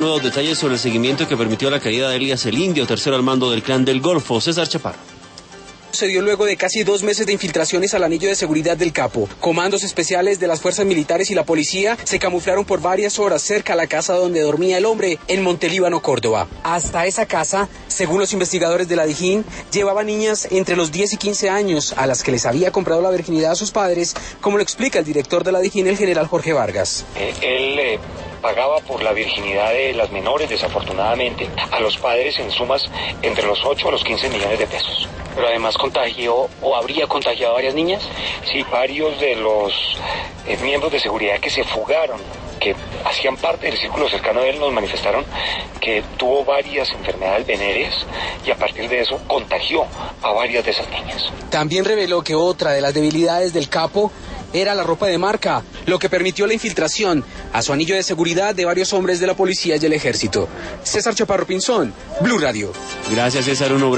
Nuevos detalles sobre el seguimiento que permitió la caída de Elías el Indio, tercero al mando del Clan del Golfo. César Chaparro. Se dio luego de casi 2 meses de infiltraciones al anillo de seguridad del Capo. Comandos especiales de las fuerzas militares y la policía se camuflaron por varias horas cerca a la casa donde dormía el hombre en Montelíbano, Córdoba. Hasta esa casa, según los investigadores de la Dijín, llevaba niñas entre los 10 y 15 años a las que les había comprado la virginidad a sus padres, como lo explica el director de la Dijín, el general Jorge Vargas. Él pagaba por la virginidad de las menores, desafortunadamente, a los padres en sumas entre los 8 a los 15 millones de pesos. Pero además contagió o habría contagiado a varias niñas. Sí, varios de los miembros de seguridad que se fugaron, que hacían parte del círculo cercano de él, nos manifestaron que tuvo varias enfermedades venéreas y a partir de eso contagió a varias de esas niñas. También reveló que otra de las debilidades del Capo era la ropa de marca, lo que permitió la infiltración a su anillo de seguridad de varios hombres de la policía y el ejército. César Chaparro Pinzón, Blue Radio. Gracias, César.